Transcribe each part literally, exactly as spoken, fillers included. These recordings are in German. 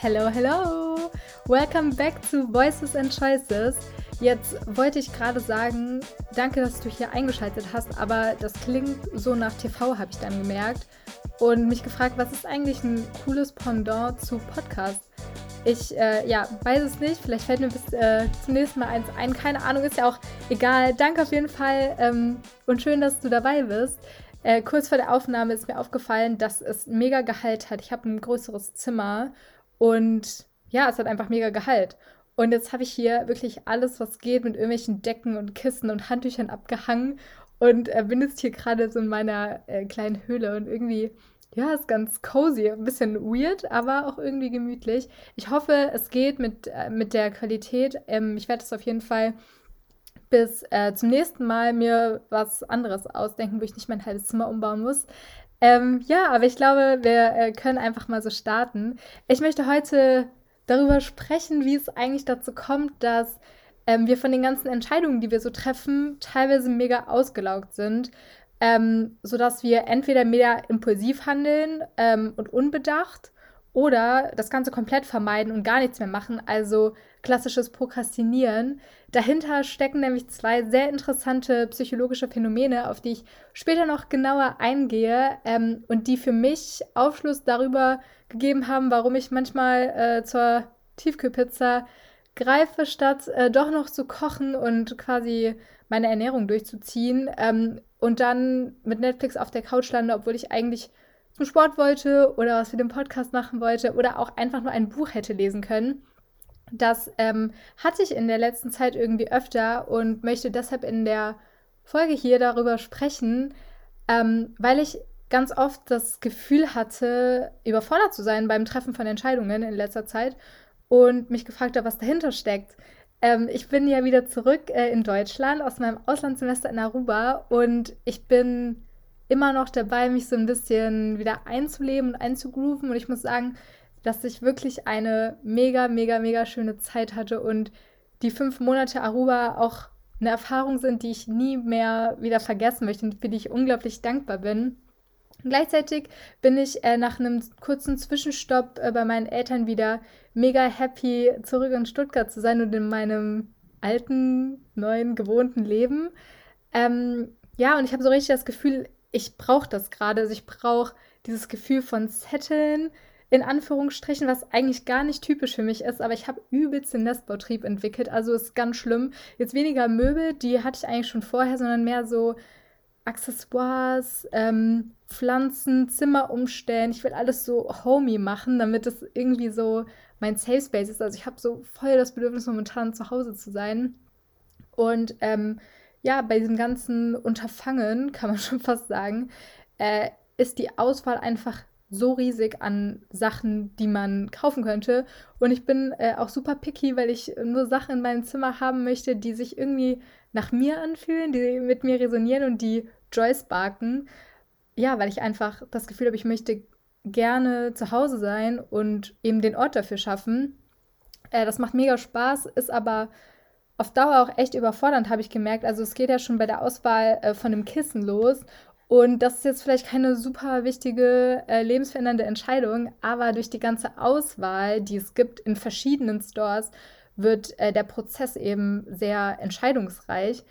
Hello, hello! Welcome back to Voices and Choices. Jetzt wollte ich gerade sagen, danke, dass du hier eingeschaltet hast, aber das klingt so nach T V, habe ich dann gemerkt. Und mich gefragt, was ist eigentlich ein cooles Pendant zu Podcast? Ich, äh, ja, weiß es nicht. Vielleicht fällt mir bis äh, zum nächsten Mal eins ein. Keine Ahnung, ist ja auch egal. Danke auf jeden Fall ähm, und schön, dass du dabei bist. Äh, kurz vor der Aufnahme ist mir aufgefallen, dass es mega Gehalt hat. Ich habe ein größeres Zimmer und ja, es hat einfach mega Gehalt. Und jetzt habe ich hier wirklich alles, was geht, mit irgendwelchen Decken und Kissen und Handtüchern abgehangen und äh, bin jetzt hier gerade so in meiner äh, kleinen Höhle und irgendwie, ja, ist ganz cozy, ein bisschen weird, aber auch irgendwie gemütlich. Ich hoffe, es geht mit, äh, mit der Qualität. Ähm, ich werde es auf jeden Fall bis äh, zum nächsten Mal mir was anderes ausdenken, wo ich nicht mein halbes Zimmer umbauen muss. Ähm, ja, aber ich glaube, wir äh, können einfach mal so starten. Ich möchte heute darüber sprechen, wie es eigentlich dazu kommt, dass ähm, wir von den ganzen Entscheidungen, die wir so treffen, teilweise mega ausgelaugt sind, ähm, sodass wir entweder mega impulsiv handeln ähm, und unbedacht oder das Ganze komplett vermeiden und gar nichts mehr machen, also klassisches Prokrastinieren. Dahinter stecken nämlich zwei sehr interessante psychologische Phänomene, auf die ich später noch genauer eingehe ähm, und die für mich Aufschluss darüber gegeben haben, warum ich manchmal äh, zur Tiefkühlpizza greife, statt äh, doch noch zu kochen und quasi meine Ernährung durchzuziehen ähm, und dann mit Netflix auf der Couch lande, obwohl ich eigentlich zum Sport wollte oder was für den Podcast machen wollte oder auch einfach nur ein Buch hätte lesen können. Das ähm, hatte ich in der letzten Zeit irgendwie öfter und möchte deshalb in der Folge hier darüber sprechen, ähm, weil ich ganz oft das Gefühl hatte, überfordert zu sein beim Treffen von Entscheidungen in letzter Zeit und mich gefragt habe, was dahinter steckt. Ähm, ich bin ja wieder zurück äh, in Deutschland aus meinem Auslandssemester in Aruba und ich bin immer noch dabei, mich so ein bisschen wieder einzuleben und einzugrooven. Und ich muss sagen, dass ich wirklich eine mega, mega, mega schöne Zeit hatte und die fünf Monate Aruba auch eine Erfahrung sind, die ich nie mehr wieder vergessen möchte und für die ich unglaublich dankbar bin. Und gleichzeitig bin ich äh, nach einem kurzen Zwischenstopp äh, bei meinen Eltern wieder mega happy, zurück in Stuttgart zu sein und in meinem alten, neuen, gewohnten Leben. Ähm, ja, und ich habe so richtig das Gefühl, ich brauche das gerade. Also ich brauche dieses Gefühl von Setteln, in Anführungsstrichen, was eigentlich gar nicht typisch für mich ist, aber ich habe übelst den Nestbautrieb entwickelt, also ist ganz schlimm. Jetzt weniger Möbel, die hatte ich eigentlich schon vorher, sondern mehr so Accessoires, ähm, Pflanzen, Zimmer umstellen. Ich will alles so homey machen, damit es irgendwie so mein Safe Space ist. Also ich habe so voll das Bedürfnis, momentan zu Hause zu sein. Und ähm, ja, bei diesem ganzen Unterfangen, kann man schon fast sagen, äh, ist die Auswahl einfach so riesig an Sachen, die man kaufen könnte. Und ich bin äh, auch super picky, weil ich nur Sachen in meinem Zimmer haben möchte, die sich irgendwie nach mir anfühlen, die mit mir resonieren und die Joy sparken. Ja, weil ich einfach das Gefühl habe, ich möchte gerne zu Hause sein und eben den Ort dafür schaffen. Äh, das macht mega Spaß, ist aber auf Dauer auch echt überfordernd, habe ich gemerkt. Also es geht ja schon bei der Auswahl äh, von dem Kissen los. Und das ist jetzt vielleicht keine super wichtige, äh, lebensverändernde Entscheidung, aber durch die ganze Auswahl, die es gibt in verschiedenen Stores, wird äh, der Prozess eben sehr entscheidungsreich.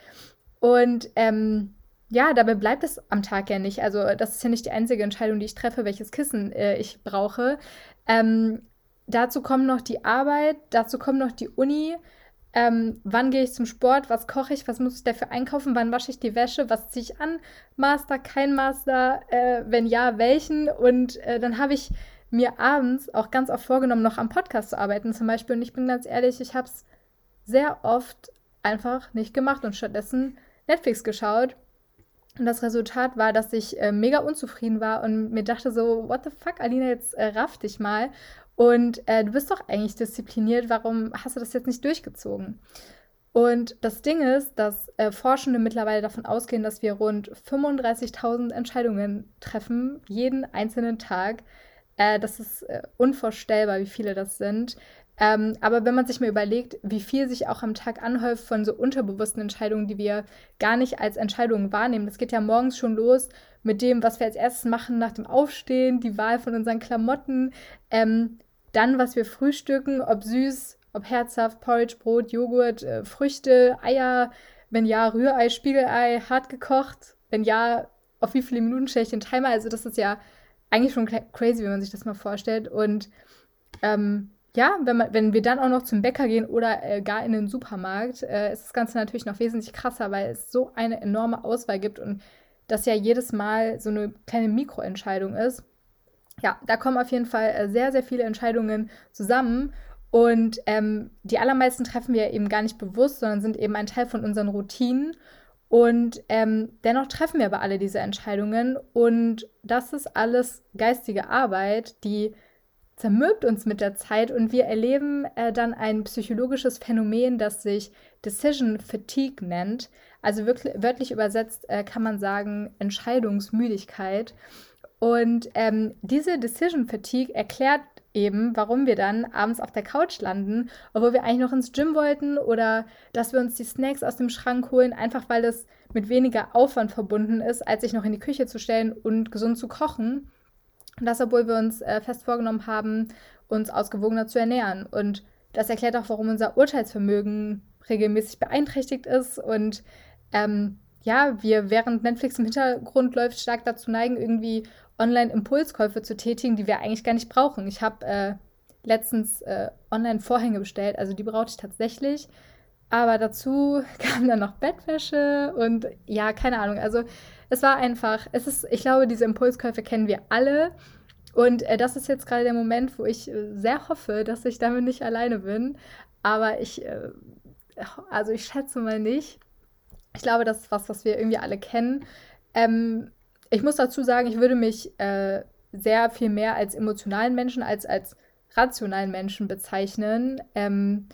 Und ähm, ja, dabei bleibt es am Tag ja nicht. Also das ist ja nicht die einzige Entscheidung, die ich treffe, welches Kissen äh, ich brauche. Ähm, Dazu kommt noch die Arbeit, dazu kommt noch die Uni. Ähm, wann gehe ich zum Sport? Was koche ich? Was muss ich dafür einkaufen? Wann wasche ich die Wäsche? Was ziehe ich an? Master, kein Master? Äh, wenn ja, welchen? Und äh, dann habe ich mir abends auch ganz oft vorgenommen, noch am Podcast zu arbeiten zum Beispiel. Und ich bin ganz ehrlich, ich habe es sehr oft einfach nicht gemacht und stattdessen Netflix geschaut. Und das Resultat war, dass ich äh, mega unzufrieden war und mir dachte so, what the fuck, Alina, jetzt äh, raff dich mal. Und äh, du bist doch eigentlich diszipliniert, warum hast du das jetzt nicht durchgezogen? Und das Ding ist, dass äh, Forschende mittlerweile davon ausgehen, dass wir rund fünfunddreißigtausend Entscheidungen treffen, jeden einzelnen Tag. Äh, das ist äh, unvorstellbar, wie viele das sind. Ähm, aber wenn man sich mal überlegt, wie viel sich auch am Tag anhäuft von so unterbewussten Entscheidungen, die wir gar nicht als Entscheidungen wahrnehmen. Das geht ja morgens schon los mit dem, was wir als erstes machen nach dem Aufstehen, die Wahl von unseren Klamotten. Ähm, dann, was wir frühstücken, ob süß, ob herzhaft, Porridge, Brot, Joghurt, äh, Früchte, Eier, wenn ja, Rührei, Spiegelei, hart gekocht, wenn ja, auf wie viele Minuten stelle ich den Timer? Also das ist ja eigentlich schon crazy, wenn man sich das mal vorstellt. Und ähm, ja, wenn, man, wenn wir dann auch noch zum Bäcker gehen oder äh, gar in den Supermarkt, äh, ist das Ganze natürlich noch wesentlich krasser, weil es so eine enorme Auswahl gibt und das ja jedes Mal so eine kleine Mikroentscheidung ist. Ja, da kommen auf jeden Fall äh, sehr, sehr viele Entscheidungen zusammen. Und ähm, die allermeisten treffen wir eben gar nicht bewusst, sondern sind eben ein Teil von unseren Routinen. Und ähm, dennoch treffen wir aber alle diese Entscheidungen. Und das ist alles geistige Arbeit, die zermürbt uns mit der Zeit. Und wir erleben äh, dann ein psychologisches Phänomen, das sich Decision Fatigue nennt. Also wirklich, wörtlich übersetzt äh, kann man sagen Entscheidungsmüdigkeit. Und ähm, diese Decision Fatigue erklärt eben, warum wir dann abends auf der Couch landen, obwohl wir eigentlich noch ins Gym wollten oder dass wir uns die Snacks aus dem Schrank holen, einfach weil es mit weniger Aufwand verbunden ist, als sich noch in die Küche zu stellen und gesund zu kochen. Und das, obwohl wir uns äh, fest vorgenommen haben, uns ausgewogener zu ernähren. Und das erklärt auch, warum unser Urteilsvermögen regelmäßig beeinträchtigt ist und ähm, ja, wir während Netflix im Hintergrund läuft, stark dazu neigen, irgendwie Online-Impulskäufe zu tätigen, die wir eigentlich gar nicht brauchen. Ich habe äh, letztens äh, Online-Vorhänge bestellt, also die brauchte ich tatsächlich. Aber dazu kam dann noch Bettwäsche und ja, keine Ahnung. Also es war einfach, es ist, ich glaube, diese Impulskäufe kennen wir alle. Und äh, das ist jetzt gerade der Moment, wo ich äh, sehr hoffe, dass ich damit nicht alleine bin. Aber ich, äh, also ich schätze mal nicht. Ich glaube, das ist was, was wir irgendwie alle kennen. Ähm, ich muss dazu sagen, ich würde mich äh, sehr viel mehr als emotionalen Menschen als als rationalen Menschen bezeichnen. Ähm,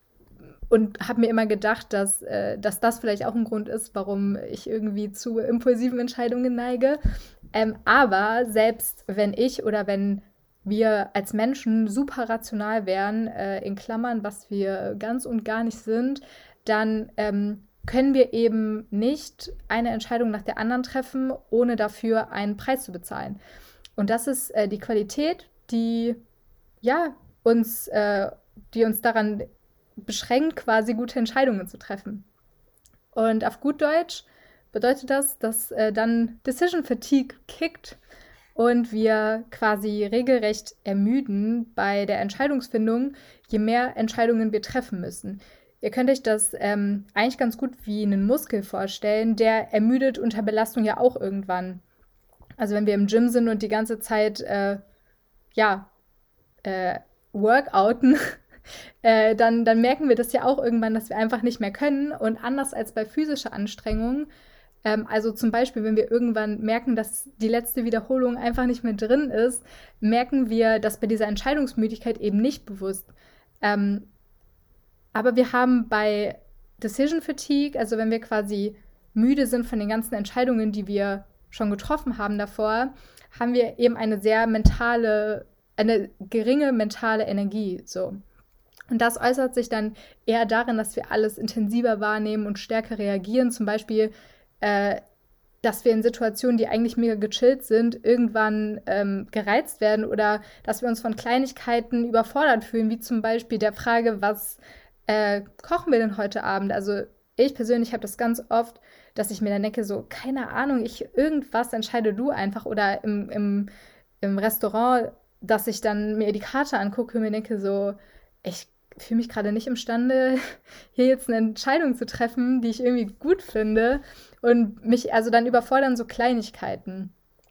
und habe mir immer gedacht, dass, äh, dass das vielleicht auch ein Grund ist, warum ich irgendwie zu impulsiven Entscheidungen neige. Ähm, aber selbst wenn ich oder wenn wir als Menschen super rational wären, äh, in Klammern, was wir ganz und gar nicht sind, dann ähm, können wir eben nicht eine Entscheidung nach der anderen treffen, ohne dafür einen Preis zu bezahlen. Und das ist äh, die Qualität, die ja uns, äh, die uns daran beschränkt, quasi gute Entscheidungen zu treffen. Und auf gut Deutsch bedeutet das, dass äh, dann Decision Fatigue kickt und wir quasi regelrecht ermüden bei der Entscheidungsfindung, je mehr Entscheidungen wir treffen müssen. Ihr könnt euch das ähm, eigentlich ganz gut wie einen Muskel vorstellen, der ermüdet unter Belastung ja auch irgendwann. Also wenn wir im Gym sind und die ganze Zeit äh, ja, äh, workouten, äh, dann, dann merken wir das ja auch irgendwann, dass wir einfach nicht mehr können. Und anders als bei physischer Anstrengung, ähm, also zum Beispiel, wenn wir irgendwann merken, dass die letzte Wiederholung einfach nicht mehr drin ist, merken wir das bei dieser Entscheidungsmüdigkeit eben nicht bewusst. Ähm, aber wir haben bei Decision Fatigue, also wenn wir quasi müde sind von den ganzen Entscheidungen, die wir schon getroffen haben davor, haben wir eben eine sehr mentale, eine geringe mentale Energie. So. Und das äußert sich dann eher darin, dass wir alles intensiver wahrnehmen und stärker reagieren. Zum Beispiel, äh, dass wir in Situationen, die eigentlich mega gechillt sind, irgendwann ähm, gereizt werden oder dass wir uns von Kleinigkeiten überfordert fühlen, wie zum Beispiel der Frage, was äh, kochen wir denn heute Abend? Also ich persönlich habe das ganz oft, dass ich mir dann denke, so, keine Ahnung, ich irgendwas entscheide du einfach oder im, im, im Restaurant, dass ich dann mir die Karte angucke und mir denke, so, ich fühle mich gerade nicht imstande, hier jetzt eine Entscheidung zu treffen, die ich irgendwie gut finde und mich also dann überfordern so Kleinigkeiten.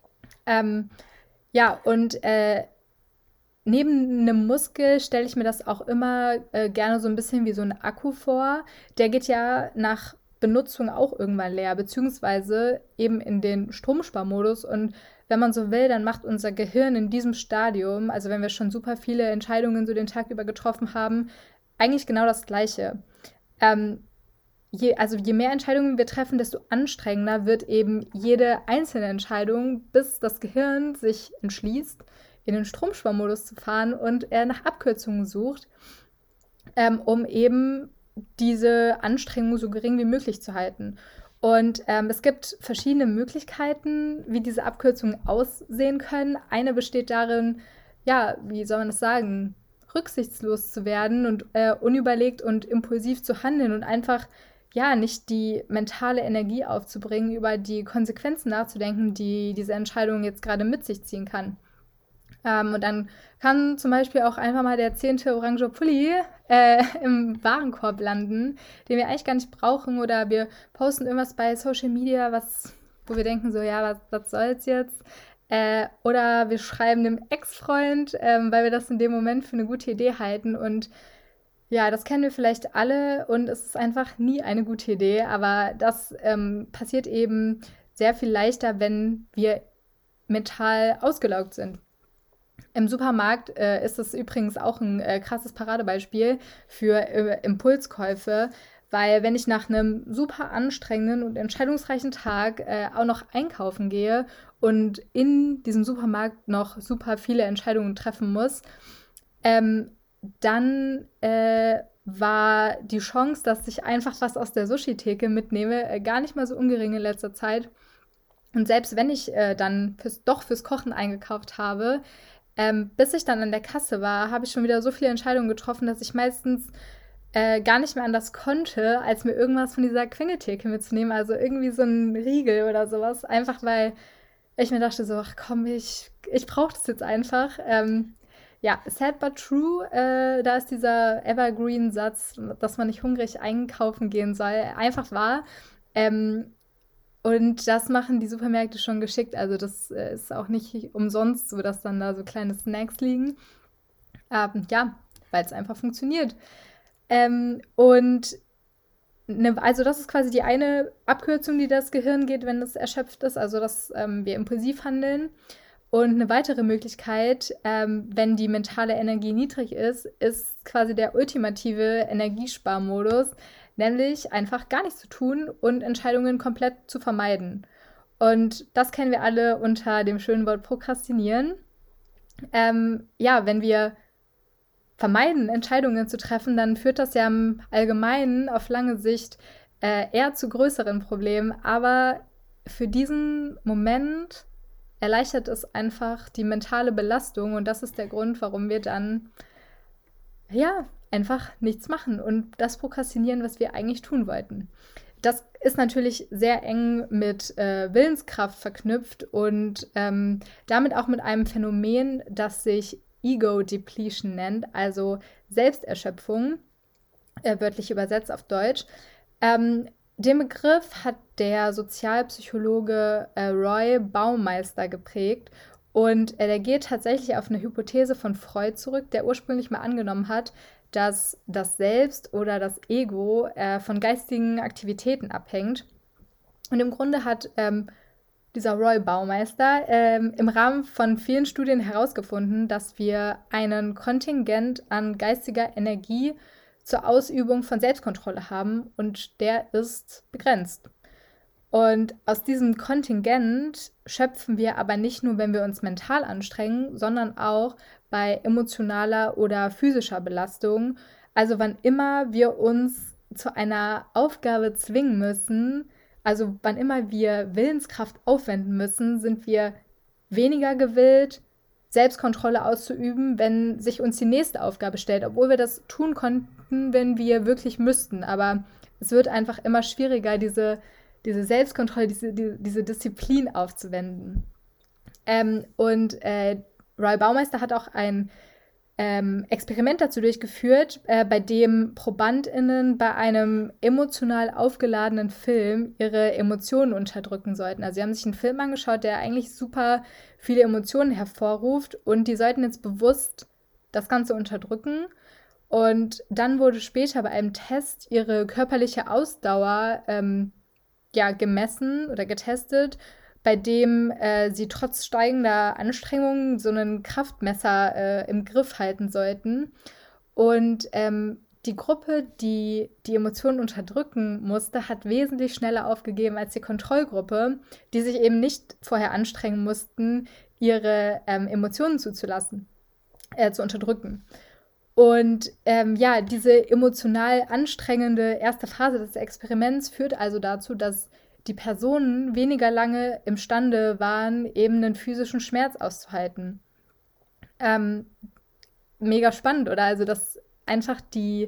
Ähm, ja, und äh, neben einem Muskel stelle ich mir das auch immer äh, gerne so ein bisschen wie so ein Akku vor. Der geht ja nach Benutzung auch irgendwann leer, beziehungsweise eben in den Stromsparmodus. Und wenn man so will, dann macht unser Gehirn in diesem Stadium, also wenn wir schon super viele Entscheidungen so den Tag über getroffen haben, eigentlich genau das Gleiche. Ähm, je, also je mehr Entscheidungen wir treffen, desto anstrengender wird eben jede einzelne Entscheidung, bis das Gehirn sich entschließt, in den Stromsparmodus zu fahren und er nach Abkürzungen sucht, ähm, um eben diese Anstrengung so gering wie möglich zu halten. Und ähm, es gibt verschiedene Möglichkeiten, wie diese Abkürzungen aussehen können. Eine besteht darin, ja, wie soll man das sagen? rücksichtslos zu werden und äh, unüberlegt und impulsiv zu handeln und einfach ja nicht die mentale Energie aufzubringen, über die Konsequenzen nachzudenken, die diese Entscheidung jetzt gerade mit sich ziehen kann. Ähm, und dann kann zum Beispiel auch einfach mal der zehnte orange Pulli äh, im Warenkorb landen, den wir eigentlich gar nicht brauchen. Oder wir posten irgendwas bei Social Media, was, wo wir denken so, ja, was, was soll's jetzt? Äh, oder wir schreiben einem Ex-Freund, ähm, weil wir das in dem Moment für eine gute Idee halten. Und ja, das kennen wir vielleicht alle und es ist einfach nie eine gute Idee. Aber das ähm, passiert eben sehr viel leichter, wenn wir mental ausgelaugt sind. Im Supermarkt äh, ist das übrigens auch ein äh, krasses Paradebeispiel für äh, Impulskäufe, weil wenn ich nach einem super anstrengenden und entscheidungsreichen Tag äh, auch noch einkaufen gehe und in diesem Supermarkt noch super viele Entscheidungen treffen muss, ähm, dann äh, war die Chance, dass ich einfach was aus der Sushi-Theke mitnehme, äh, gar nicht mal so ungering in letzter Zeit. Und selbst wenn ich äh, dann fürs, doch fürs Kochen eingekauft habe, ähm, bis ich dann an der Kasse war, habe ich schon wieder so viele Entscheidungen getroffen, dass ich meistens äh, gar nicht mehr anders konnte, als mir irgendwas von dieser Quengeltheke mitzunehmen. Also irgendwie so ein Riegel oder sowas. Einfach weil ich mir dachte so, ach komm, ich, ich brauche das jetzt einfach. Ähm, ja, sad but true. Äh, da ist dieser Evergreen-Satz, dass man nicht hungrig einkaufen gehen soll, einfach wahr. Ähm, und das machen die Supermärkte schon geschickt. Also das äh, ist auch nicht umsonst so, dass dann da so kleine Snacks liegen. Ähm, ja, weil es einfach funktioniert. Ähm, und ne, also das ist quasi die eine Abkürzung, die das Gehirn geht, wenn es erschöpft ist. Also dass ähm, wir impulsiv handeln. Und eine weitere Möglichkeit, ähm, wenn die mentale Energie niedrig ist, ist quasi der ultimative Energiesparmodus, nämlich einfach gar nichts zu tun und Entscheidungen komplett zu vermeiden. Und das kennen wir alle unter dem schönen Wort Prokrastinieren. Ähm, ja, wenn wir vermeiden, Entscheidungen zu treffen, dann führt das ja im Allgemeinen auf lange Sicht äh, eher zu größeren Problemen. Aber für diesen Moment erleichtert es einfach die mentale Belastung und das ist der Grund, warum wir dann ja einfach nichts machen und das prokrastinieren, was wir eigentlich tun wollten. Das ist natürlich sehr eng mit äh, Willenskraft verknüpft und ähm, damit auch mit einem Phänomen, das sich Ego Depletion nennt, also Selbsterschöpfung, äh, wörtlich übersetzt auf Deutsch. Ähm, Den Begriff hat der Sozialpsychologe äh, Roy Baumeister geprägt und äh, der geht tatsächlich auf eine Hypothese von Freud zurück, der ursprünglich mal angenommen hat, dass das Selbst oder das Ego äh, von geistigen Aktivitäten abhängt. Und im Grunde hat ähm, dieser Roy Baumeister ähm, im Rahmen von vielen Studien herausgefunden, dass wir einen Kontingent an geistiger Energie zur Ausübung von Selbstkontrolle haben und der ist begrenzt. Und aus diesem Kontingent schöpfen wir aber nicht nur, wenn wir uns mental anstrengen, sondern auch bei emotionaler oder physischer Belastung. Also wann immer wir uns zu einer Aufgabe zwingen müssen, also wann immer wir Willenskraft aufwenden müssen, sind wir weniger gewillt, Selbstkontrolle auszuüben, wenn sich uns die nächste Aufgabe stellt, obwohl wir das tun konnten, wenn wir wirklich müssten. Aber es wird einfach immer schwieriger, diese, diese Selbstkontrolle, diese, die, diese Disziplin aufzuwenden. Ähm, und äh, Roy Baumeister hat auch ein ähm, Experiment dazu durchgeführt, äh, bei dem ProbandInnen bei einem emotional aufgeladenen Film ihre Emotionen unterdrücken sollten. Also sie haben sich einen Film angeschaut, der eigentlich super viele Emotionen hervorruft und die sollten jetzt bewusst das Ganze unterdrücken. Und dann wurde später bei einem Test ihre körperliche Ausdauer ähm, ja, gemessen oder getestet, bei dem äh, sie trotz steigender Anstrengungen so einen Kraftmesser äh, im Griff halten sollten. Und ähm, die Gruppe, die die Emotionen unterdrücken musste, hat wesentlich schneller aufgegeben als die Kontrollgruppe, die sich eben nicht vorher anstrengen mussten, ihre ähm, Emotionen zuzulassen, äh, zu unterdrücken. Und ähm, ja, diese emotional anstrengende erste Phase des Experiments führt also dazu, dass die Personen weniger lange imstande waren, eben einen physischen Schmerz auszuhalten. Ähm, mega spannend, oder? Also, dass einfach die,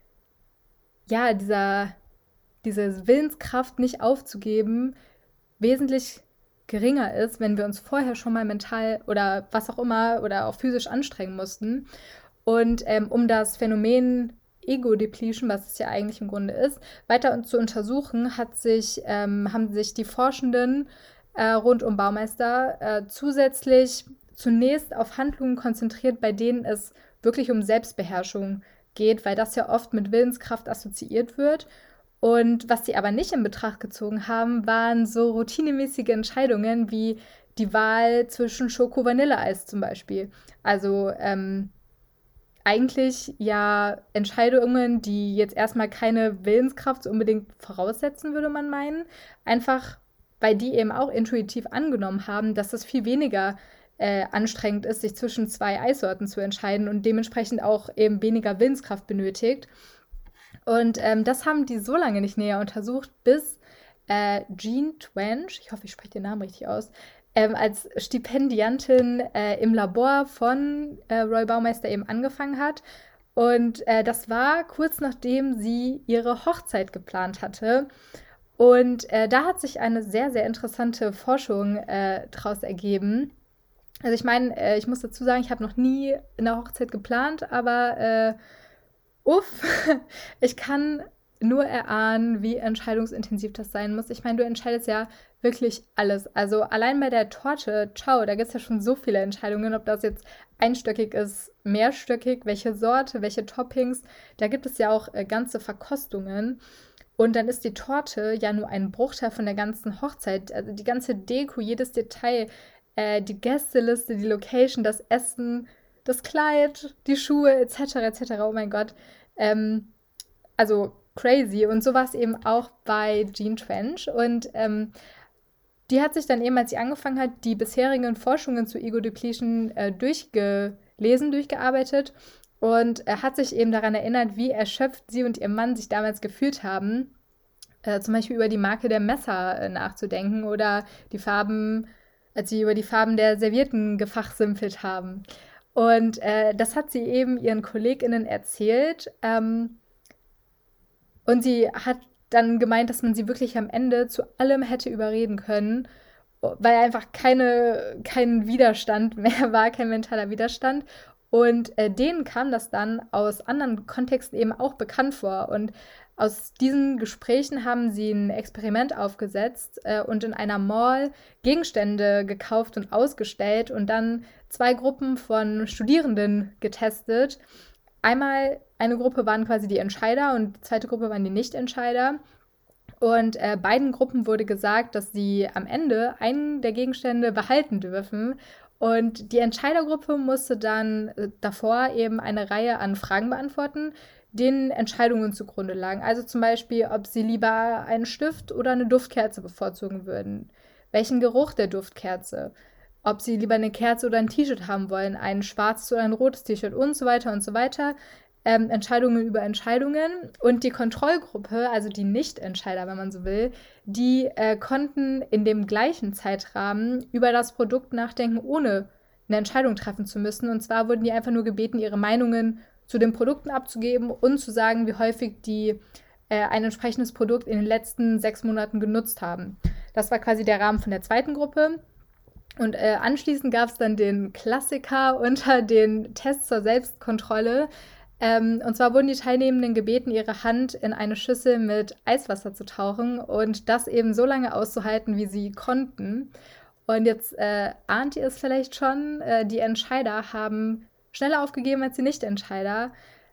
ja, dieser, diese Willenskraft nicht aufzugeben, wesentlich geringer ist, wenn wir uns vorher schon mal mental oder was auch immer oder auch physisch anstrengen mussten. Und ähm, um das Phänomen Ego-Depletion, was es ja eigentlich im Grunde ist, weiter zu untersuchen, hat sich, ähm, haben sich die Forschenden äh, rund um Baumeister äh, zusätzlich zunächst auf Handlungen konzentriert, bei denen es wirklich um Selbstbeherrschung geht, weil das ja oft mit Willenskraft assoziiert wird. Und was sie aber nicht in Betracht gezogen haben, waren so routinemäßige Entscheidungen wie die Wahl zwischen Schoko-Vanille-Eis zum Beispiel. Also ähm, eigentlich ja Entscheidungen, die jetzt erstmal keine Willenskraft so unbedingt voraussetzen, würde man meinen. Einfach, weil die eben auch intuitiv angenommen haben, dass es viel weniger äh, anstrengend ist, sich zwischen zwei Eissorten zu entscheiden und dementsprechend auch eben weniger Willenskraft benötigt. Und ähm, das haben die so lange nicht näher untersucht, bis äh, Jean Twenge, ich hoffe, ich spreche den Namen richtig aus, ähm, als Stipendiatin äh, im Labor von äh, Roy Baumeister eben angefangen hat. Und äh, das war kurz nachdem sie ihre Hochzeit geplant hatte. Und äh, da hat sich eine sehr, sehr interessante Forschung äh, daraus ergeben. Also ich meine, äh, ich muss dazu sagen, ich habe noch nie eine Hochzeit geplant, aber äh, uff, ich kann nur erahnen, wie entscheidungsintensiv das sein muss. Ich meine, du entscheidest ja wirklich alles. Also allein bei der Torte, ciao, da gibt es ja schon so viele Entscheidungen, ob das jetzt einstöckig ist, mehrstöckig, welche Sorte, welche Toppings. Da gibt es ja auch äh, ganze Verkostungen. Und dann ist die Torte ja nur ein Bruchteil von der ganzen Hochzeit. Also die ganze Deko, jedes Detail, äh, die Gästeliste, die Location, das Essen, das Kleid, die Schuhe, et cetera et cetera. Oh mein Gott. Ähm, also crazy. Und so war es eben auch bei Jean Twenge. Und ähm, die hat sich dann eben, als sie angefangen hat, die bisherigen Forschungen zu Ego-Depletion äh, durchgelesen, durchgearbeitet und äh, hat sich eben daran erinnert, wie erschöpft sie und ihr Mann sich damals gefühlt haben. Äh, zum Beispiel über die Marke der Messer äh, nachzudenken oder die Farben, als sie über die Farben der Servietten gefachsimpelt haben. Und äh, das hat sie eben ihren KollegInnen erzählt. Ähm, und sie hat dann gemeint, dass man sie wirklich am Ende zu allem hätte überreden können, weil einfach keine, kein Widerstand mehr war, kein mentaler Widerstand. Und äh, denen kam das dann aus anderen Kontexten eben auch bekannt vor. Und aus diesen Gesprächen haben sie ein Experiment aufgesetzt äh, und in einer Mall Gegenstände gekauft und ausgestellt und dann zwei Gruppen von Studierenden getestet. Einmal eine Gruppe waren quasi die Entscheider und die zweite Gruppe waren die Nichtentscheider. Und äh, beiden Gruppen wurde gesagt, dass sie am Ende einen der Gegenstände behalten dürfen. Und die Entscheidergruppe musste dann äh, davor eben eine Reihe an Fragen beantworten, denen Entscheidungen zugrunde lagen. Also zum Beispiel, ob sie lieber einen Stift oder eine Duftkerze bevorzugen würden. Welchen Geruch der Duftkerze. Ob sie lieber eine Kerze oder ein T-Shirt haben wollen, ein schwarzes oder ein rotes T-Shirt und so weiter und so weiter. Ähm, Entscheidungen über Entscheidungen. Und die Kontrollgruppe, also die Nichtentscheider, wenn man so will, die äh, konnten in dem gleichen Zeitrahmen über das Produkt nachdenken, ohne eine Entscheidung treffen zu müssen. Und zwar wurden die einfach nur gebeten, ihre Meinungen zu den Produkten abzugeben und zu sagen, wie häufig die äh, ein entsprechendes Produkt in den letzten sechs Monaten genutzt haben. Das war quasi der Rahmen von der zweiten Gruppe. Und äh, anschließend gab es dann den Klassiker unter den Tests zur Selbstkontrolle. Ähm, und zwar wurden die Teilnehmenden gebeten, ihre Hand in eine Schüssel mit Eiswasser zu tauchen und das eben so lange auszuhalten, wie sie konnten. Und jetzt äh, ahnt ihr es vielleicht schon, äh, die Entscheider haben schneller aufgegeben als die Nichtentscheider.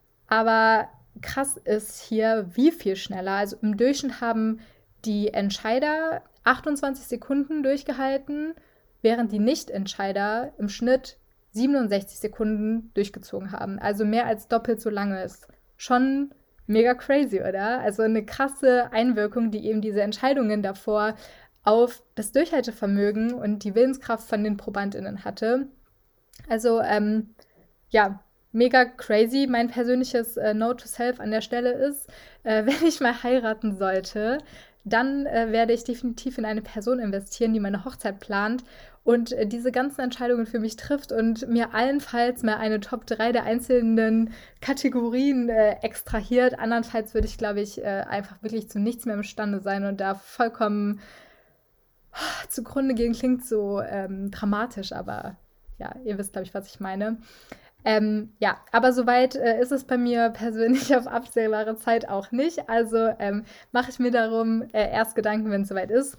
Aber krass ist hier, wie viel schneller. Also im Durchschnitt haben die Entscheider achtundzwanzig Sekunden durchgehalten, während die Nichtentscheider im Schnitt siebenundsechzig Sekunden durchgezogen haben. Also mehr als doppelt so lange ist. Schon mega crazy, oder? Also eine krasse Einwirkung, die eben diese Entscheidungen davor auf das Durchhaltevermögen und die Willenskraft von den ProbandInnen hatte. Also, ähm, ja, mega crazy. Mein persönliches äh, Note to Self an der Stelle ist, äh, wenn ich mal heiraten sollte, dann äh, werde ich definitiv in eine Person investieren, die meine Hochzeit plant und äh, diese ganzen Entscheidungen für mich trifft und mir allenfalls mal eine Top drei der einzelnen Kategorien äh, extrahiert. Andernfalls würde ich, glaube ich, äh, einfach wirklich zu nichts mehr imstande sein und da vollkommen oh, zugrunde gehen. Klingt so ähm, dramatisch, aber ja, ihr wisst, glaube ich, was ich meine. Ähm, ja, aber soweit äh, ist es bei mir persönlich auf absehbare Zeit auch nicht. Also ähm, mache ich mir darum äh, erst Gedanken, wenn es soweit ist.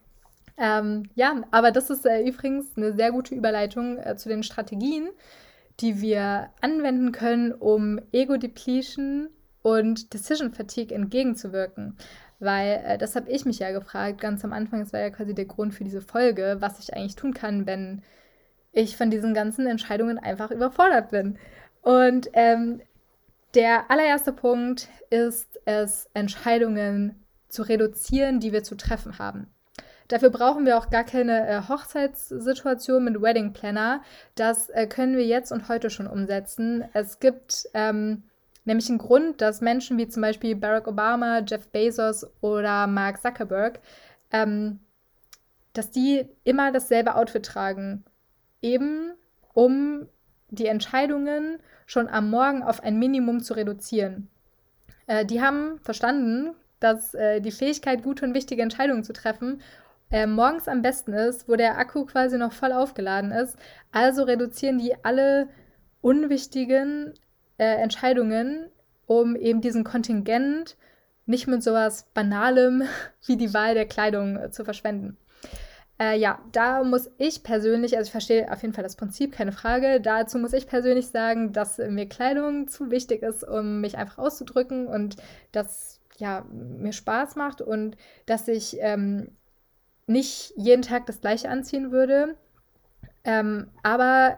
Ähm, ja, aber das ist äh, übrigens eine sehr gute Überleitung äh, zu den Strategien, die wir anwenden können, um Ego-Depletion und Decision Fatigue entgegenzuwirken. Weil äh, das habe ich mich ja gefragt, ganz am Anfang, das war ja quasi der Grund für diese Folge, was ich eigentlich tun kann, wenn ich von diesen ganzen Entscheidungen einfach überfordert bin. Und ähm, der allererste Punkt ist es, Entscheidungen zu reduzieren, die wir zu treffen haben. Dafür brauchen wir auch gar keine äh, Hochzeitssituation mit Wedding Planner. Das äh, können wir jetzt und heute schon umsetzen. Es gibt ähm, nämlich einen Grund, dass Menschen wie zum Beispiel Barack Obama, Jeff Bezos oder Mark Zuckerberg, ähm, dass die immer dasselbe Outfit tragen. Eben um die Entscheidungen schon am Morgen auf ein Minimum zu reduzieren. Äh, die haben verstanden, dass äh, die Fähigkeit, gute und wichtige Entscheidungen zu treffen, äh, morgens am besten ist, wo der Akku quasi noch voll aufgeladen ist. Also reduzieren die alle unwichtigen äh, Entscheidungen, um eben diesen Kontingent nicht mit sowas Banalem wie die Wahl der Kleidung äh, zu verschwenden. Äh, ja, da muss ich persönlich, also ich verstehe auf jeden Fall das Prinzip, keine Frage. Dazu muss ich persönlich sagen, dass mir Kleidung zu wichtig ist, um mich einfach auszudrücken und dass ja, mir Spaß macht und dass ich ähm, nicht jeden Tag das Gleiche anziehen würde. Ähm, aber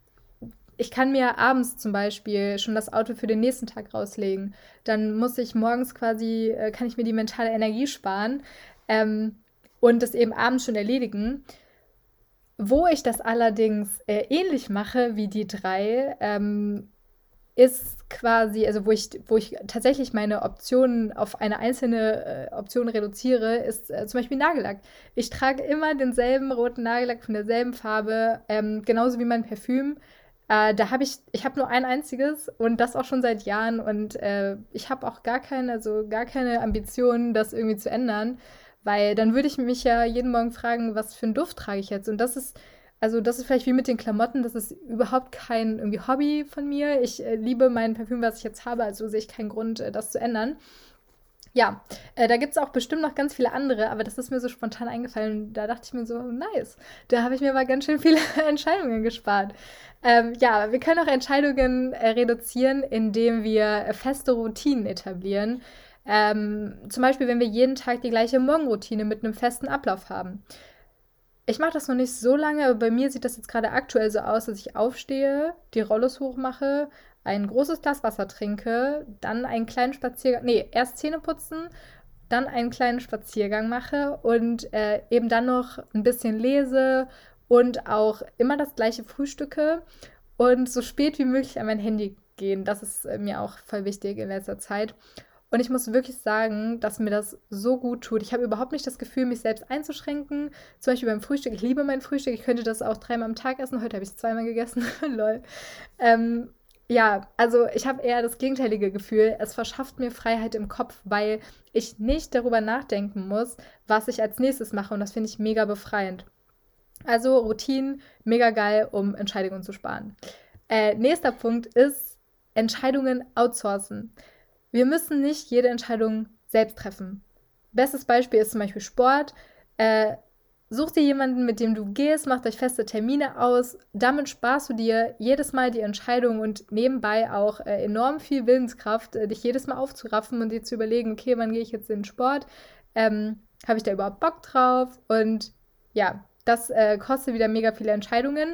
ich kann mir abends zum Beispiel schon das Auto für den nächsten Tag rauslegen. Dann muss ich morgens quasi, äh, kann ich mir die mentale Energie sparen. Ähm, und das eben abends schon erledigen. Wo ich das allerdings äh, ähnlich mache wie die drei, ähm, ist quasi, also wo ich, wo ich tatsächlich meine Optionen auf eine einzelne äh, Option reduziere, ist äh, zum Beispiel Nagellack. Ich trage immer denselben roten Nagellack von derselben Farbe, ähm, genauso wie mein Parfüm. Äh, da habe ich, ich habe nur ein einziges und das auch schon seit Jahren und äh, ich habe auch gar keine, also gar keine Ambitionen, das irgendwie zu ändern. Weil dann würde ich mich ja jeden Morgen fragen, was für einen Duft trage ich jetzt? Und das ist, also das ist vielleicht wie mit den Klamotten, das ist überhaupt kein irgendwie Hobby von mir. Ich äh, liebe mein Parfüm, was ich jetzt habe, also sehe ich keinen Grund, äh, das zu ändern. Ja, äh, da gibt es auch bestimmt noch ganz viele andere, aber das ist mir so spontan eingefallen. Da dachte ich mir so, nice, da habe ich mir aber ganz schön viele Entscheidungen gespart. Ähm, ja, wir können auch Entscheidungen äh, reduzieren, indem wir äh, feste Routinen etablieren. Ähm, zum Beispiel, wenn wir jeden Tag die gleiche Morgenroutine mit einem festen Ablauf haben. Ich mache das noch nicht so lange, aber bei mir sieht das jetzt gerade aktuell so aus, dass ich aufstehe, die Rollos hochmache, ein großes Glas Wasser trinke, dann einen kleinen Spaziergang, nee, erst Zähne putzen, dann einen kleinen Spaziergang mache und äh, eben dann noch ein bisschen lese und auch immer das gleiche frühstücke und so spät wie möglich an mein Handy gehen. Das ist äh, mir auch voll wichtig in letzter Zeit. Und ich muss wirklich sagen, dass mir das so gut tut. Ich habe überhaupt nicht das Gefühl, mich selbst einzuschränken. Zum Beispiel beim Frühstück. Ich liebe mein Frühstück. Ich könnte das auch dreimal am Tag essen. Heute habe ich es zweimal gegessen. Lol. Ähm, ja, also ich habe eher das gegenteilige Gefühl. Es verschafft mir Freiheit im Kopf, weil ich nicht darüber nachdenken muss, was ich als nächstes mache. Und das finde ich mega befreiend. Also Routinen, mega geil, um Entscheidungen zu sparen. Äh, nächster Punkt ist Entscheidungen outsourcen. Wir müssen nicht jede Entscheidung selbst treffen. Bestes Beispiel ist zum Beispiel Sport. Äh, Such dir jemanden, mit dem du gehst, macht euch feste Termine aus. Damit sparst du dir jedes Mal die Entscheidung und nebenbei auch äh, enorm viel Willenskraft, äh, dich jedes Mal aufzuraffen und dir zu überlegen, okay, wann gehe ich jetzt in den Sport? Ähm, Habe ich da überhaupt Bock drauf? Und ja, das äh, kostet wieder mega viele Entscheidungen.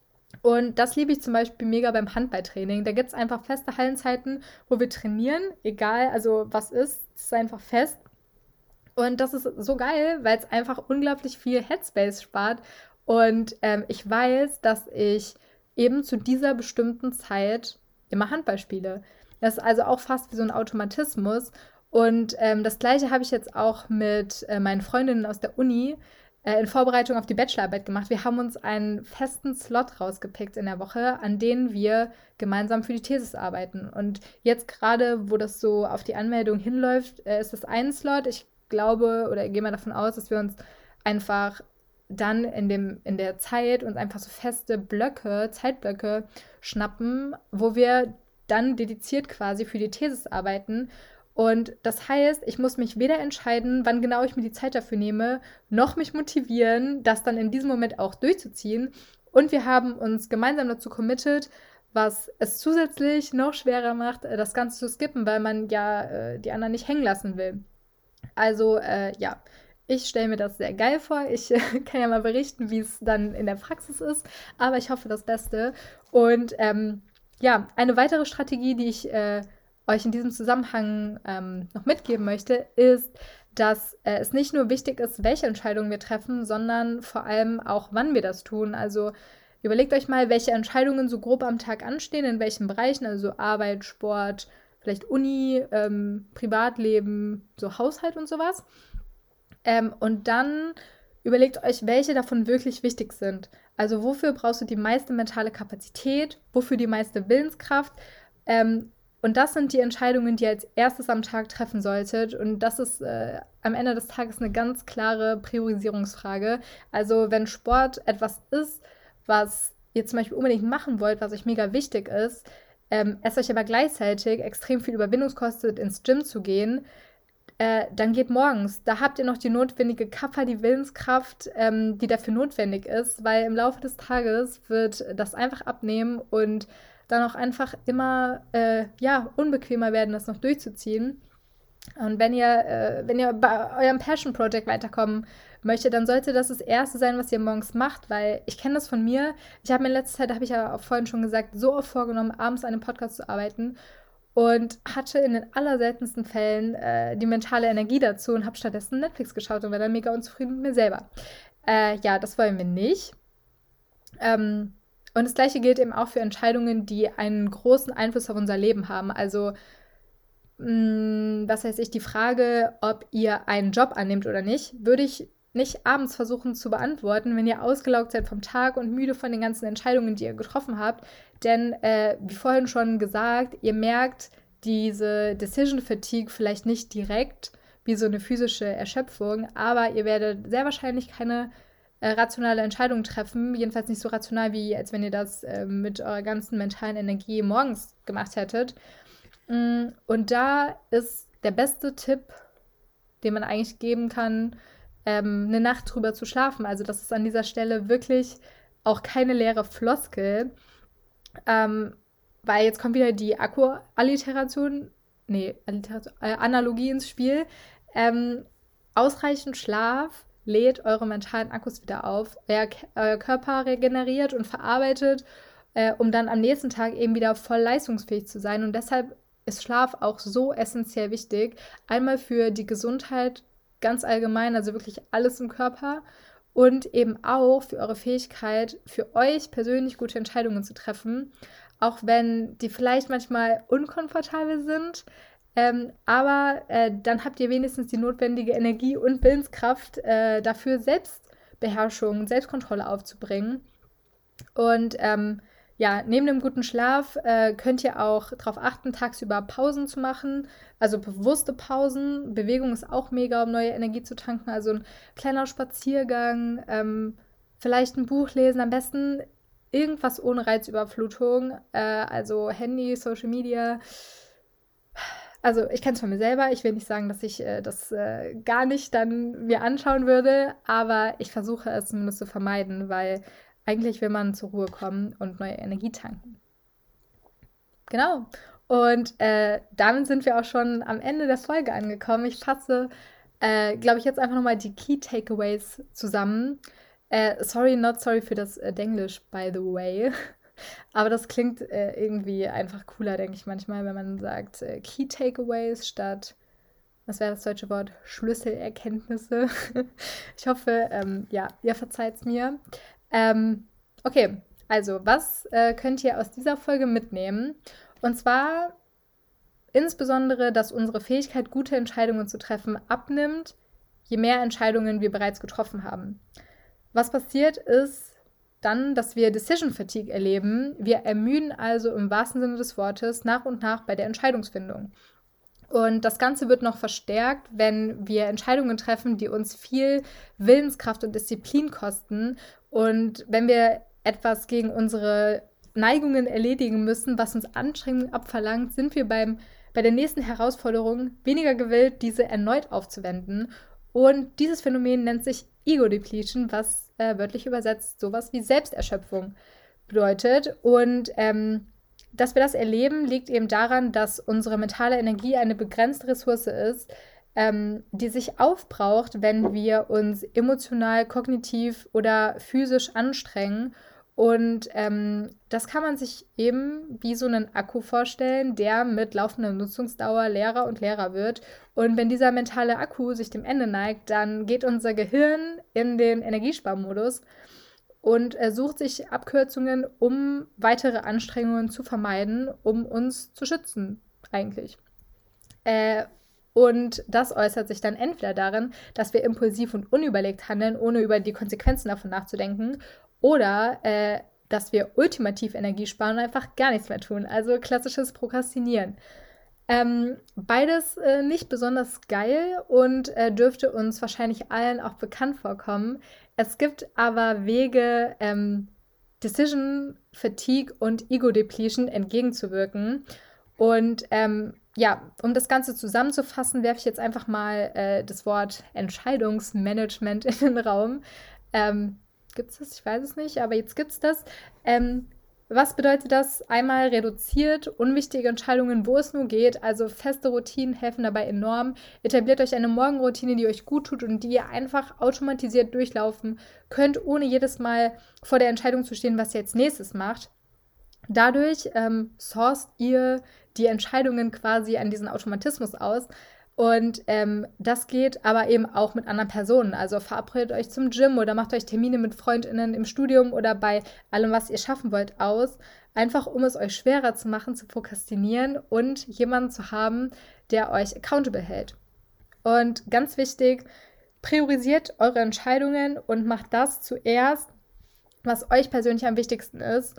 Und das liebe ich zum Beispiel mega beim Handballtraining. Da gibt es einfach feste Hallenzeiten, wo wir trainieren, egal, also was ist, es ist einfach fest. Und das ist so geil, weil es einfach unglaublich viel Headspace spart. Und ähm, ich weiß, dass ich eben zu dieser bestimmten Zeit immer Handball spiele. Das ist also auch fast wie so ein Automatismus. Und ähm, das Gleiche habe ich jetzt auch mit äh, meinen Freundinnen aus der Uni äh, in Vorbereitung auf die Bachelorarbeit gemacht. Wir haben uns einen festen Slot rausgepickt in der Woche, an dem wir gemeinsam für die Thesis arbeiten. Und jetzt gerade, wo das so auf die Anmeldung hinläuft, äh, ist das ein Slot. Ich glaube oder gehe mal davon aus, dass wir uns einfach dann in, dem, in der Zeit uns einfach so feste Blöcke, Zeitblöcke schnappen, wo wir dann dediziert quasi für die Thesis arbeiten. Und das heißt, ich muss mich weder entscheiden, wann genau ich mir die Zeit dafür nehme, noch mich motivieren, das dann in diesem Moment auch durchzuziehen. Und wir haben uns gemeinsam dazu committed, was es zusätzlich noch schwerer macht, das Ganze zu skippen, weil man ja äh, die anderen nicht hängen lassen will. Also äh, ja, ich stelle mir das sehr geil vor. Ich äh, kann ja mal berichten, wie es dann in der Praxis ist, aber ich hoffe das Beste. Und ähm, ja, eine weitere Strategie, die ich äh, euch in diesem Zusammenhang ähm, noch mitgeben möchte, ist, dass äh, es nicht nur wichtig ist, welche Entscheidungen wir treffen, sondern vor allem auch, wann wir das tun. Also überlegt euch mal, welche Entscheidungen so grob am Tag anstehen, in welchen Bereichen, also Arbeit, Sport, vielleicht Uni, ähm, Privatleben, so Haushalt und sowas. Ähm, und dann überlegt euch, welche davon wirklich wichtig sind. Also wofür brauchst du die meiste mentale Kapazität, wofür die meiste Willenskraft. Ähm, und das sind die Entscheidungen, die ihr als erstes am Tag treffen solltet. Und das ist äh, am Ende des Tages eine ganz klare Priorisierungsfrage. Also wenn Sport etwas ist, was ihr zum Beispiel unbedingt machen wollt, was euch mega wichtig ist, ähm, es euch aber gleichzeitig extrem viel Überwindung kostet, ins Gym zu gehen, äh, dann geht morgens. Da habt ihr noch die notwendige Kappa, die Willenskraft, ähm, die dafür notwendig ist, weil im Laufe des Tages wird das einfach abnehmen und dann auch einfach immer äh, ja, unbequemer werden, das noch durchzuziehen. Und wenn ihr, äh, wenn ihr bei eurem Passion Project weiterkommen möchtet, dann sollte das das Erste sein, was ihr morgens macht, weil ich kenne das von mir. Ich habe mir in letzter Zeit, habe ich ja auch vorhin schon gesagt, so oft vorgenommen, abends an einem Podcast zu arbeiten und hatte in den allerseltensten Fällen äh, die mentale Energie dazu und habe stattdessen Netflix geschaut und war dann mega unzufrieden mit mir selber. Äh, ja, das wollen wir nicht. Ähm, und das Gleiche gilt eben auch für Entscheidungen, die einen großen Einfluss auf unser Leben haben. Also mh, was heißt ich, die Frage, ob ihr einen Job annimmt oder nicht, würde ich nicht abends versuchen zu beantworten, wenn ihr ausgelaugt seid vom Tag und müde von den ganzen Entscheidungen, die ihr getroffen habt. Denn, äh, wie vorhin schon gesagt, ihr merkt diese Decision Fatigue vielleicht nicht direkt wie so eine physische Erschöpfung, aber ihr werdet sehr wahrscheinlich keine äh, rationale Entscheidung treffen. Jedenfalls nicht so rational, wie als wenn ihr das äh, mit eurer ganzen mentalen Energie morgens gemacht hättet. Mm, Und da ist der beste Tipp, den man eigentlich geben kann, ähm, eine Nacht drüber zu schlafen. Also das ist an dieser Stelle wirklich auch keine leere Floskel, ähm, weil jetzt kommt wieder die Akku-Alliteration, nee, Alliteration, äh, Analogie ins Spiel. Ähm, Ausreichend Schlaf lädt eure mentalen Akkus wieder auf. Euer, euer Körper regeneriert und verarbeitet, äh, um dann am nächsten Tag eben wieder voll leistungsfähig zu sein. Und deshalb ist Schlaf auch so essentiell wichtig. Einmal für die Gesundheit ganz allgemein, also wirklich alles im Körper. Und eben auch für eure Fähigkeit, für euch persönlich gute Entscheidungen zu treffen. Auch wenn die vielleicht manchmal unkomfortabel sind. Ähm, aber äh, dann habt ihr wenigstens die notwendige Energie und Willenskraft äh, dafür, Selbstbeherrschung, Selbstkontrolle aufzubringen. Und ähm, ja, neben dem guten Schlaf äh, könnt ihr auch darauf achten, tagsüber Pausen zu machen. Also bewusste Pausen. Bewegung ist auch mega, um neue Energie zu tanken. Also ein kleiner Spaziergang, ähm, vielleicht ein Buch lesen. Am besten irgendwas ohne Reizüberflutung. Äh, also Handy, Social Media. Also ich kenne es von mir selber. Ich will nicht sagen, dass ich äh, das äh, gar nicht dann mir anschauen würde, aber ich versuche es zumindest zu vermeiden, weil eigentlich will man zur Ruhe kommen und neue Energie tanken. Genau. Und äh, damit sind wir auch schon am Ende der Folge angekommen. Ich fasse, äh, glaube ich, jetzt einfach nochmal die Key Takeaways zusammen. Äh, sorry, not sorry für das äh, Denglisch, by the way. Aber das klingt äh, irgendwie einfach cooler, denke ich manchmal, wenn man sagt äh, Key Takeaways statt, was wäre das deutsche Wort? Schlüsselerkenntnisse. Ich hoffe, ähm, ja, ihr verzeiht es mir. Ähm, okay, also was äh, könnt ihr aus dieser Folge mitnehmen? Und zwar insbesondere, dass unsere Fähigkeit, gute Entscheidungen zu treffen, abnimmt, je mehr Entscheidungen wir bereits getroffen haben. Was passiert ist dann, dass wir Decision Fatigue erleben. Wir ermüden also im wahrsten Sinne des Wortes nach und nach bei der Entscheidungsfindung. Und das Ganze wird noch verstärkt, wenn wir Entscheidungen treffen, die uns viel Willenskraft und Disziplin kosten. Und wenn wir etwas gegen unsere Neigungen erledigen müssen, was uns Anstrengung abverlangt, sind wir beim, bei der nächsten Herausforderung weniger gewillt, diese erneut aufzuwenden. Und dieses Phänomen nennt sich Ego Depletion, was äh, wörtlich übersetzt sowas wie Selbsterschöpfung bedeutet. Und ähm, dass wir das erleben, liegt eben daran, dass unsere mentale Energie eine begrenzte Ressource ist, ähm, die sich aufbraucht, wenn wir uns emotional, kognitiv oder physisch anstrengen. Und ähm, das kann man sich eben wie so einen Akku vorstellen, der mit laufender Nutzungsdauer leerer und leerer wird. Und wenn dieser mentale Akku sich dem Ende neigt, dann geht unser Gehirn in den Energiesparmodus und äh, sucht sich Abkürzungen, um weitere Anstrengungen zu vermeiden, um uns zu schützen eigentlich. Äh, und das äußert sich dann entweder darin, dass wir impulsiv und unüberlegt handeln, ohne über die Konsequenzen davon nachzudenken, oder äh, dass wir ultimativ Energie sparen und einfach gar nichts mehr tun. Also klassisches Prokrastinieren. Ähm, beides äh, nicht besonders geil und äh, dürfte uns wahrscheinlich allen auch bekannt vorkommen. Es gibt aber Wege, ähm, Decision Fatigue und Ego Depletion entgegenzuwirken. Und ähm, ja, um das Ganze zusammenzufassen, werfe ich jetzt einfach mal äh, das Wort Entscheidungsmanagement in den Raum. Ähm, Gibt es das? Ich weiß es nicht, aber jetzt gibt es das. Ähm, was bedeutet das? Einmal reduziert unwichtige Entscheidungen, wo es nur geht. Also feste Routinen helfen dabei enorm. Etabliert euch eine Morgenroutine, die euch gut tut und die ihr einfach automatisiert durchlaufen könnt, ohne jedes Mal vor der Entscheidung zu stehen, was ihr jetzt nächstes macht. Dadurch ähm, sourced ihr die Entscheidungen quasi an diesen Automatismus aus. Und ähm, das geht aber eben auch mit anderen Personen. Also verabredet euch zum Gym oder macht euch Termine mit FreundInnen im Studium oder bei allem, was ihr schaffen wollt, aus. Einfach, um es euch schwerer zu machen, zu prokrastinieren und jemanden zu haben, der euch accountable hält. Und ganz wichtig, priorisiert eure Entscheidungen und macht das zuerst, was euch persönlich am wichtigsten ist.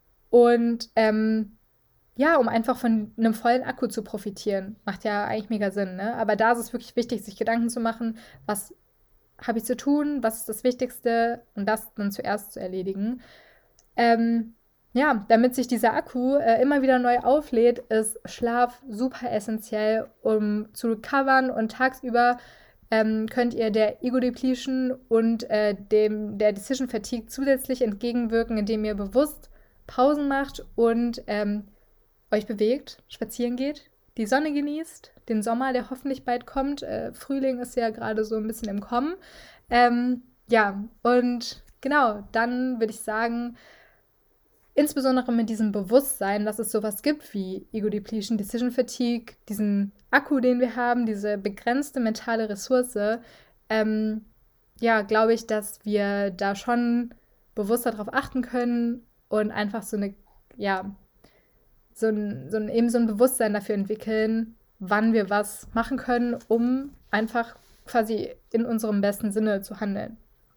Und ähm, ja, um einfach von einem vollen Akku zu profitieren. Macht ja eigentlich mega Sinn, ne? Aber da ist es wirklich wichtig, sich Gedanken zu machen, was habe ich zu tun, was ist das Wichtigste und das dann zuerst zu erledigen. Ähm, ja, damit sich dieser Akku äh, immer wieder neu auflädt, ist Schlaf super essentiell, um zu recovern, und tagsüber ähm, könnt ihr der Ego Depletion und äh, dem, der Decision Fatigue zusätzlich entgegenwirken, indem ihr bewusst Pausen macht und ähm, euch bewegt, spazieren geht, die Sonne genießt, den Sommer, der hoffentlich bald kommt. Äh, Frühling ist ja gerade so ein bisschen im Kommen. Ähm, ja, und genau, dann würde ich sagen, insbesondere mit diesem Bewusstsein, dass es sowas gibt wie Ego Depletion, Decision Fatigue, diesen Akku, den wir haben, diese begrenzte mentale Ressource, ähm, ja, glaube ich, dass wir da schon bewusster darauf achten können und einfach so eine, ja, so ein, so ein, eben so ein Bewusstsein dafür entwickeln, wann wir was machen können, um einfach quasi in unserem besten Sinne zu handeln.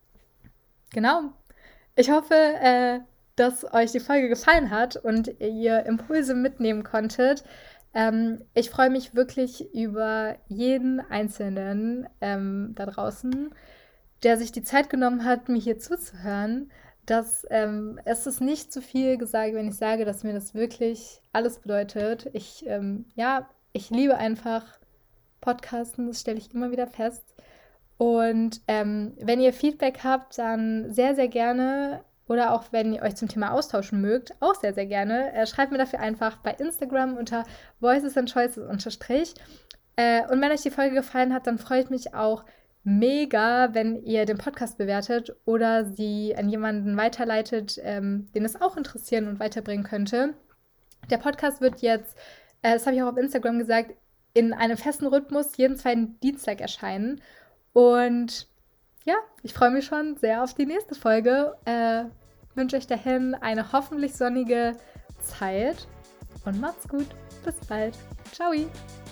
Genau. Ich hoffe, äh, dass euch die Folge gefallen hat und ihr Impulse mitnehmen konntet. Ähm, ich freue mich wirklich über jeden Einzelnen ähm, da draußen, der sich die Zeit genommen hat, mir hier zuzuhören. Dass, ähm, es ist nicht zu viel gesagt, wenn ich sage, dass mir das wirklich alles bedeutet. Ich, ähm, ja, ich liebe einfach Podcasten, das stelle ich immer wieder fest. Und ähm, wenn ihr Feedback habt, dann sehr, sehr gerne, oder auch wenn ihr euch zum Thema austauschen mögt, auch sehr, sehr gerne. Äh, schreibt mir dafür einfach bei Instagram unter voices and choices unterstrich. Äh, und wenn euch die Folge gefallen hat, dann freue ich mich auch mega, wenn ihr den Podcast bewertet oder sie an jemanden weiterleitet, ähm, den es auch interessieren und weiterbringen könnte. Der Podcast wird jetzt, äh, das habe ich auch auf Instagram gesagt, in einem festen Rhythmus jeden zweiten Dienstag erscheinen. Und ja, ich freue mich schon sehr auf die nächste Folge. Äh, wünsche euch dahin eine hoffentlich sonnige Zeit und macht's gut. Bis bald. Ciao.